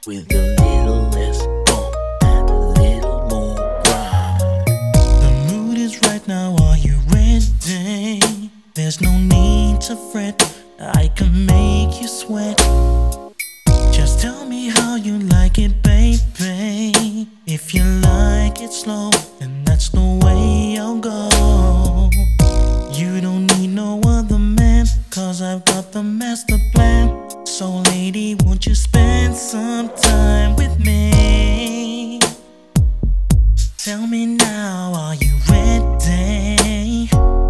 with a little less bump and a little more grind. The mood is right now, are you ready? There's no need to fret, I can make you sweat. Just tell me how you like it, baby. If you like it slow, then that's the way I'll go. You don't need no other man, cause I've got the master plan. So lady, won't you spend some time with me? Tell me now, are you ready,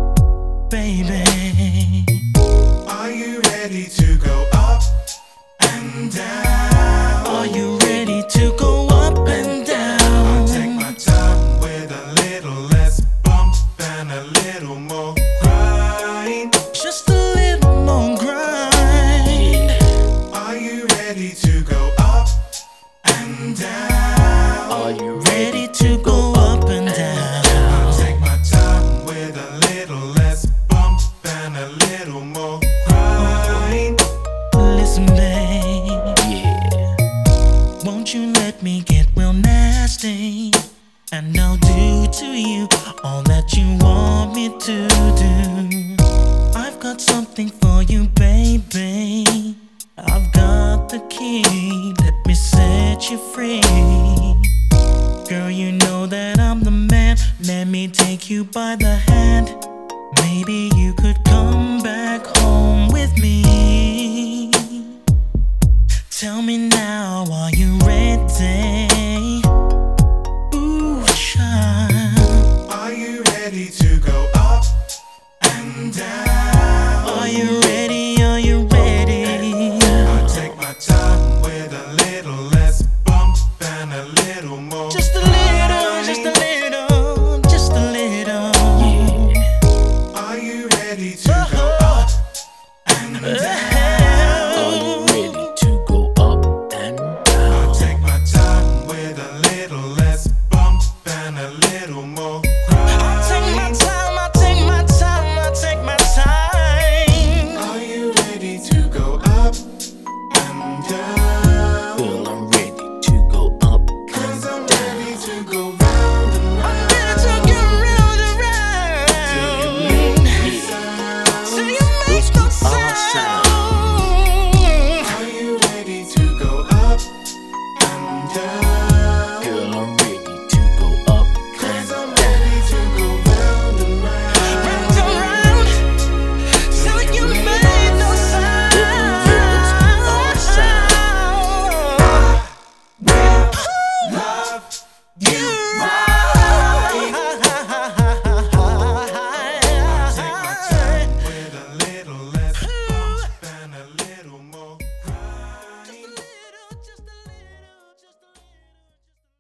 baby? Are you ready to go up and down? Are you ready to go up and down? I'll take my time with a little less bump and a little more grind. Just a little more grind. Are you ready to go up and down? Are you Ready to go up and down. I'll take my time with a little less bump and a little more grind. Listen, babe, Yeah. won't you let me get real nasty? And I'll do to you all that you want me to do. I've got something for you, baby. I've got the key, let me set you free. Girl, you know that I'm the man. Let me take you by the hand. Maybe you could come back home with me. Tell me now, are you ready?